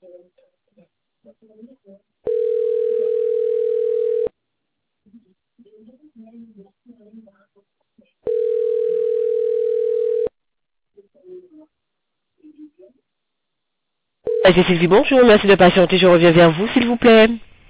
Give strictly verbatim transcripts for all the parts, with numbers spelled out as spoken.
C'est Sylvie, bonjour, merci de patienter, je reviens vers vous, s'il vous plaît.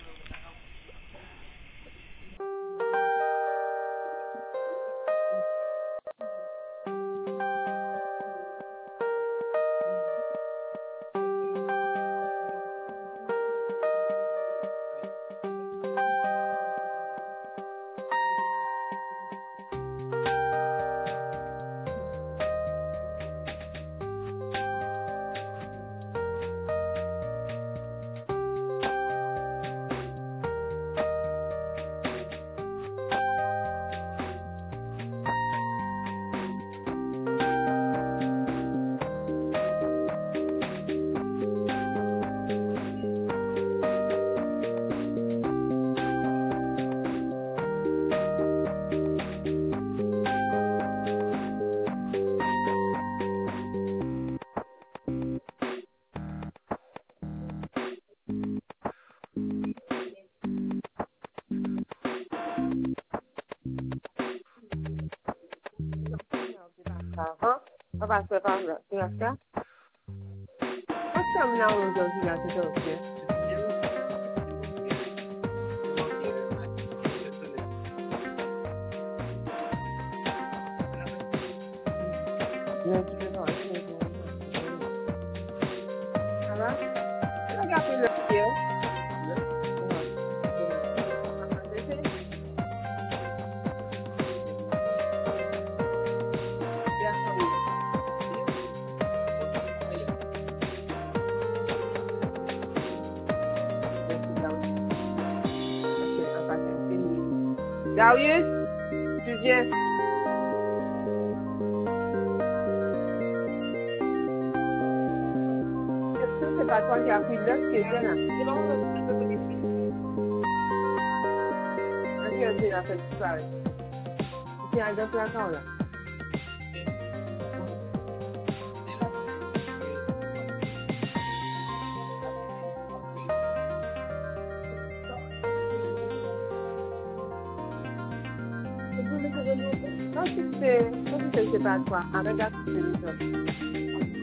Aha, on va se faire là. Tu vas faire? What's up now aujourd'hui là, c'est ok. Non, tu peux pas, tu peux pas. Ça va? Regarde le ciel. Darius, tu viens. C'est pas toi qui as pris l'autre qui était là. C'est bon, on a dit la fête du soir. Tu as deux placards là. Non, si c'est, si c'est pas toi, regarde si c'est les autres.